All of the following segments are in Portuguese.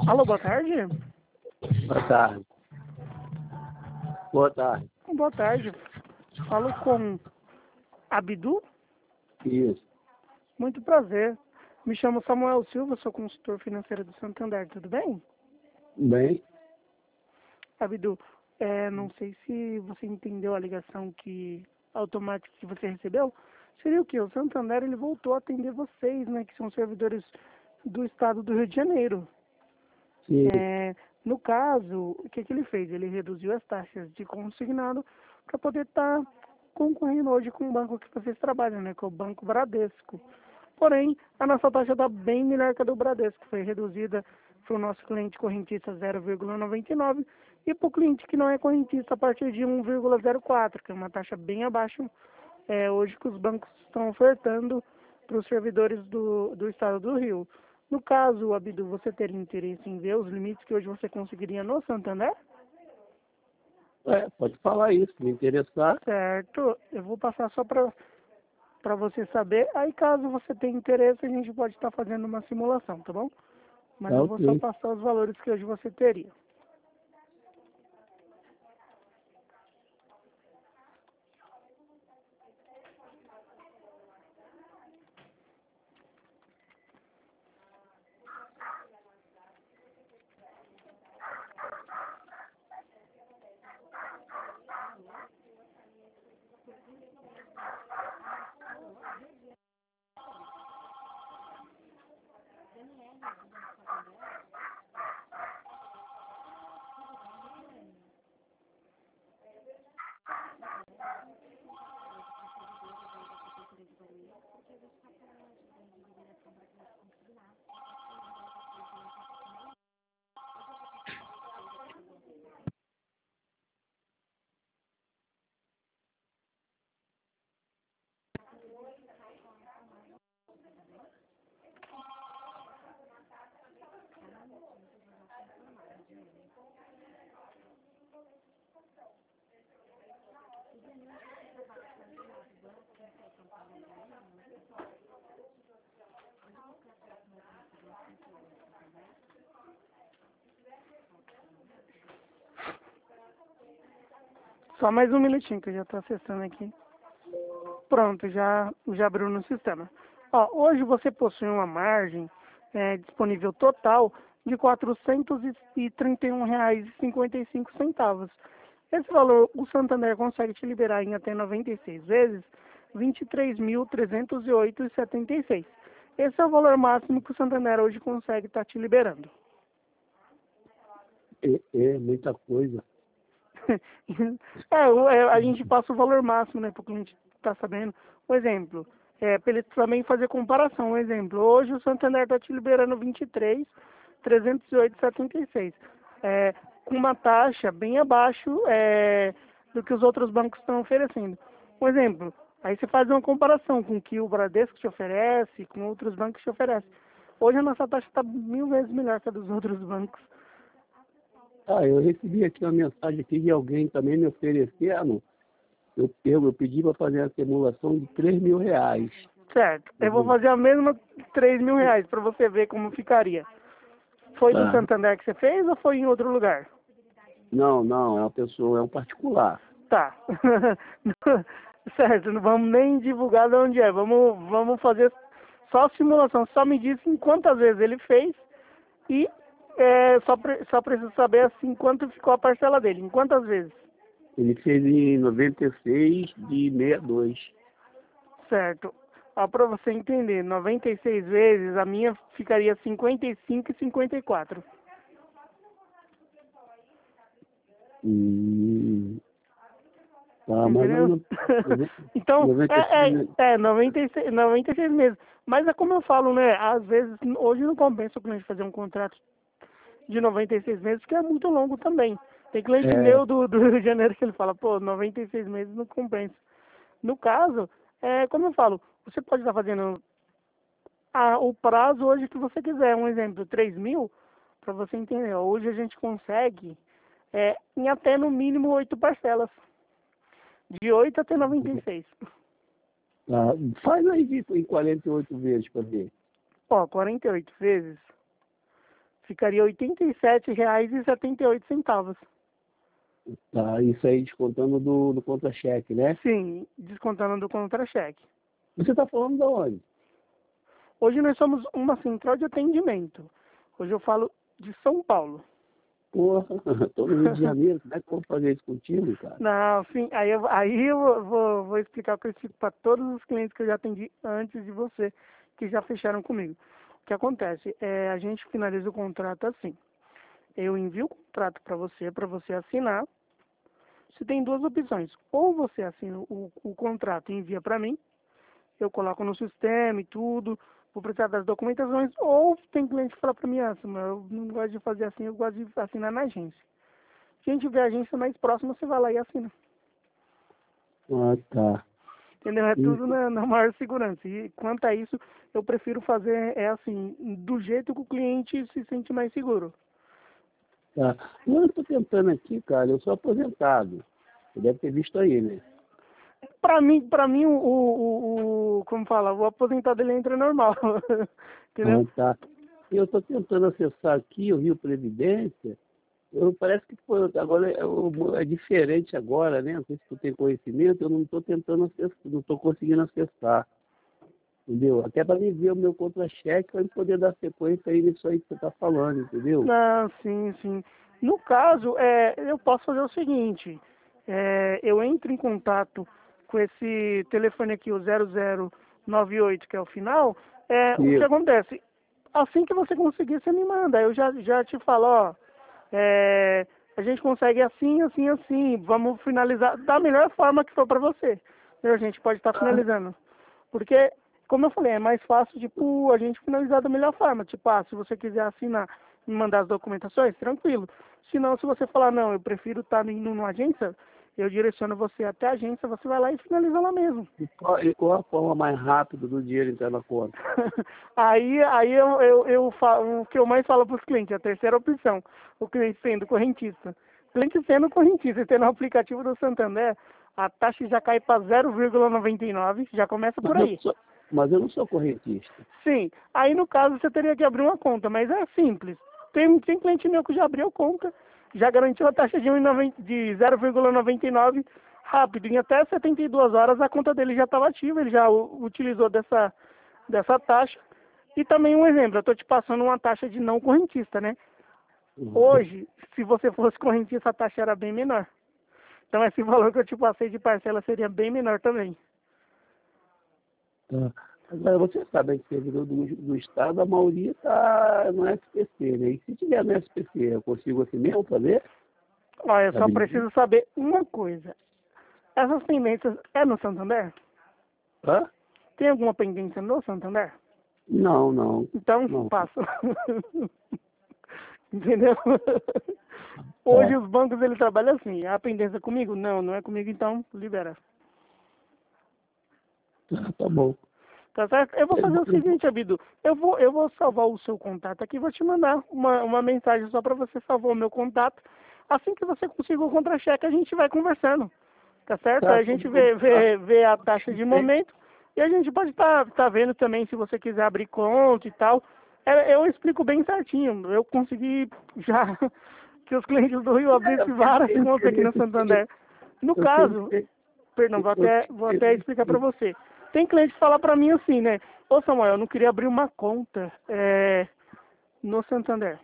Alô, boa tarde. Boa tarde. Boa tarde. Boa tarde. Falo com Abdu. Isso. Muito prazer. Me chamo Samuel Silva, sou consultor financeiro do Santander, tudo bem? Bem, Abdu, não sei se você entendeu a ligação automática que você recebeu. Seria o quê? O Santander ele voltou a atender vocês, né, que são servidores do estado do Rio de Janeiro. sim. No caso, o que ele fez? Ele reduziu as taxas de consignado para poder estar concorrendo hoje com o banco que vocês trabalham, né, que é o Banco Bradesco. Porém, a nossa taxa está bem melhor que a do Bradesco, foi reduzida para o nosso cliente correntista 0,99 e para o cliente que não é correntista a partir de 1,04, que é uma taxa bem abaixo hoje que os bancos estão ofertando para os servidores do estado do Rio. No caso, Abdu, você teria interesse em ver os limites que hoje você conseguiria no Santander? Pode falar isso, me interessar. Certo, eu vou passar só para você saber. Aí, caso você tenha interesse, a gente pode estar fazendo uma simulação, tá bom? Mas Tá eu vou só ok. passar os valores que hoje você teria. Só mais um minutinho que eu já estou acessando aqui. Pronto, já abriu no sistema. Ó, hoje você possui uma margem disponível total de R$ 431,55. Esse valor o Santander consegue te liberar em até 96 vezes, R$ 23.308,76. Esse é o valor máximo que o Santander hoje consegue estar te liberando. É muita coisa. A gente passa o valor máximo, né, para o cliente estar sabendo. Um exemplo, para ele também fazer comparação. Um exemplo, hoje o Santander está te liberando 23.308,76, com uma taxa bem abaixo do que os outros bancos estão oferecendo. Um exemplo, aí você faz uma comparação com o que o Bradesco te oferece, com outros bancos te oferecem. Hoje a nossa taxa está 1000 vezes melhor que a dos outros bancos. Eu recebi aqui uma mensagem aqui de alguém também me oferecendo. Eu pedi para fazer a simulação de R$ 3.000. Certo. Eu vou fazer a mesma R$ 3.000 para você ver como ficaria. Foi do Tá. Santander que você fez ou foi em outro lugar? Não, é uma pessoa, é um particular. Tá. Certo, não vamos nem divulgar de onde é. Vamos fazer só a simulação. Só me disse em quantas vezes ele fez e só preciso saber assim quanto ficou a parcela dele. Em quantas vezes? Ele fez em 96 de 62. Certo. Ó, para você entender, 96 vezes, a minha ficaria 55 e 54. Tá, mas Entendeu? não. Então, 96. 96 meses. Mas é como eu falo, né? Às vezes, hoje não compensa o cliente fazer um contrato de 96 meses, que é muito longo também. Tem cliente É, meu do Rio de Janeiro que ele fala, pô, 96 meses não compensa. No caso, como eu falo, você pode estar fazendo o prazo hoje que você quiser. Um exemplo, 3.000, para você entender. Hoje a gente consegue em até no mínimo 8 parcelas. De 8 até 96. faz aí em 48 vezes para ver. Ó, 48 vezes Ficaria R$ 87,78. Tá, isso aí descontando do contra-cheque, né? Sim, descontando do contra-cheque. Você está falando de onde? Hoje nós somos uma central de atendimento. Hoje eu falo de São Paulo. Porra, tô no Rio de Janeiro, como é que eu vou fazer isso contigo, cara? Não, sim, aí eu vou explicar o que eu explico para todos os clientes que eu já atendi antes de você, que já fecharam comigo. O que acontece? A gente finaliza o contrato assim. Eu envio o contrato para você assinar. Você tem duas opções. Ou você assina o contrato e envia para mim, eu coloco no sistema e tudo, vou precisar das documentações, ou tem cliente que fala para mim, eu não gosto de fazer assim, eu gosto de assinar na agência. Se a gente vê a agência mais próxima, você vai lá e assina. Ah, tá. Entendeu? É tudo na maior segurança. E quanto a isso, eu prefiro fazer, assim, do jeito que o cliente se sente mais seguro. Tá. Eu estou tentando aqui, cara, eu sou aposentado. Você deve ter visto aí, né? Para mim como fala, o aposentado ele entra normal. Entendeu? Ah, tá. Eu estou tentando acessar aqui o Rio Previdência. Parece que agora é diferente agora, né? Não sei se tu tem conhecimento, eu não estou tentando acessar, não estou conseguindo acessar. Entendeu? Até para me ver o meu contra-cheque, para poder dar sequência aí nisso aí que você está falando, entendeu? Não, sim, sim. No caso, eu posso fazer o seguinte, eu entro em contato com esse telefone aqui, o 0098, que é o final, o que Isso. acontece? Assim que você conseguir, você me manda. Eu já te falo, ó, a gente consegue assim, assim, assim, vamos finalizar da melhor forma que for para você. A gente pode estar finalizando. Porque, como eu falei, é mais fácil, tipo, a gente finalizar da melhor forma. Tipo, se você quiser assinar e mandar as documentações, tranquilo. Se não, se você falar, não, eu prefiro estar indo numa agência, eu direciono você até a agência, você vai lá e finaliza lá mesmo. E qual a forma mais rápida do dinheiro entrar na conta? aí eu falo, o que eu mais falo para os clientes, a terceira opção, o cliente sendo correntista. O cliente sendo correntista e tendo o aplicativo do Santander, a taxa já cai para 0,99, já começa por aí. Mas eu não sou correntista. Sim, aí no caso você teria que abrir uma conta, mas é simples. Tem cliente meu que já abriu conta, já garantiu a taxa de 0,99 rápido. Em até 72 horas a conta dele já estava ativa, ele já utilizou dessa taxa. E também um exemplo, eu estou te passando uma taxa de não correntista, né? Hoje, se você fosse correntista, a taxa era bem menor. Então esse valor que eu te passei de parcela seria bem menor também. Tá. Agora, você sabe que servidor do Estado, a maioria está no SPC, né? E se tiver no SPC, eu consigo assim mesmo fazer? Olha, eu só preciso saber uma coisa. Essas pendências é no Santander? Hã? Tem alguma pendência no Santander? Não, não. Então, Não. passa. Entendeu? Hoje os bancos ele trabalham assim. A pendência comigo? Não, não é comigo, então libera. Tá bom. Tá certo? Eu vou fazer o seguinte, Abidu. Eu vou salvar o seu contato aqui, vou te mandar uma mensagem só para você salvar o meu contato. Assim que você conseguir o contra-cheque, a gente vai conversando. Tá certo? Tá, Aí a gente vê a taxa de momento e a gente pode tá vendo também se você quiser abrir conta e tal. Eu explico bem certinho. Eu consegui já que os clientes do Rio abrissem várias contas aqui no Santander. No caso, perdão, vou até explicar para você. Tem cliente que fala para mim assim, né? Ô Samuel, eu não queria abrir uma conta no Santander.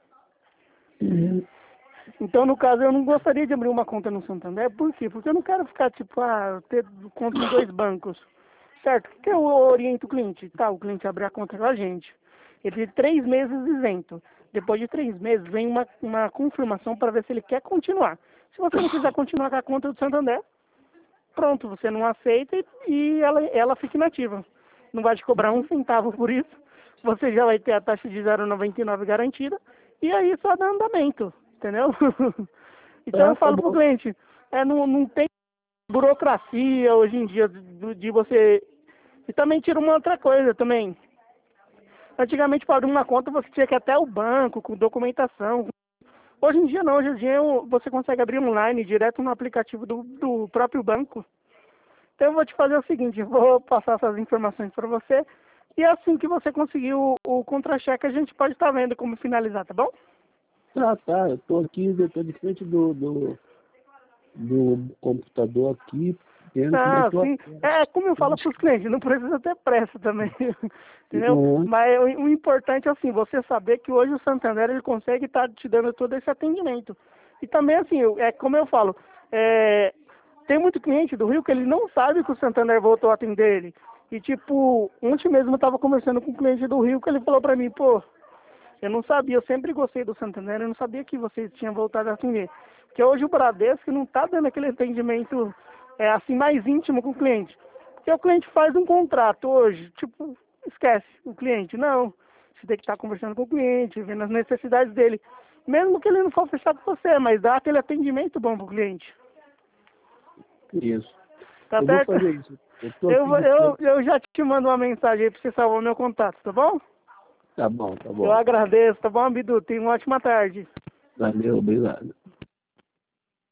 Então, no caso, eu não gostaria de abrir uma conta no Santander. Por quê? Porque eu não quero ficar, tipo, ter conta em 2 bancos. Certo? O que eu oriento o cliente? Tá, o cliente abrir a conta com a gente. Ele tem 3 meses isento. Depois de 3 meses, vem uma confirmação para ver se ele quer continuar. Se você não quiser continuar com a conta do Santander, pronto, você não aceita e ela fica inativa. Não vai te cobrar um centavo por isso. Você já vai ter a taxa de 0,99 garantida. E aí só dá andamento. Entendeu? Então eu falo pro cliente, não tem burocracia hoje em dia de você. E também tira uma outra coisa também. Antigamente para abrir uma conta você tinha que ir até o banco com documentação. Hoje em dia não, hoje em dia você consegue abrir online, direto no aplicativo do próprio banco. Então eu vou te fazer o seguinte, eu vou passar essas informações para você E assim que você conseguir o contra-cheque, a gente pode estar vendo como finalizar, tá bom? Tá, eu tô aqui, eu tô de frente do computador aqui, vendo como é Ah, que eu sim. É como eu falo para os clientes, não precisa ter pressa também, entendeu? Uhum. Mas o importante é assim, você saber que hoje o Santander ele consegue estar te dando todo esse atendimento. E também assim, é como eu falo, tem muito cliente do Rio que ele não sabe que o Santander voltou a atender ele. E tipo, ontem mesmo eu estava conversando com um cliente do Rio que ele falou para mim, pô, eu não sabia, eu sempre gostei do Santander, eu não sabia que vocês tinham voltado a atender. Porque hoje o Bradesco não está dando aquele atendimento assim mais íntimo com o cliente. Porque o cliente faz um contrato hoje, tipo, esquece o cliente. Não, você tem que estar conversando com o cliente, vendo as necessidades dele. Mesmo que ele não for fechar com você, mas dá aquele atendimento bom para o cliente. Isso. Tá Eu vou certo? fazer isso. Eu tô Eu, aqui vou- de eu, frente. eu já te mando uma mensagem aí para você salvar o meu contato, tá bom? Tá bom, tá Eu bom. agradeço, tá bom, Bidu? Tenha uma ótima tarde. Valeu, obrigado.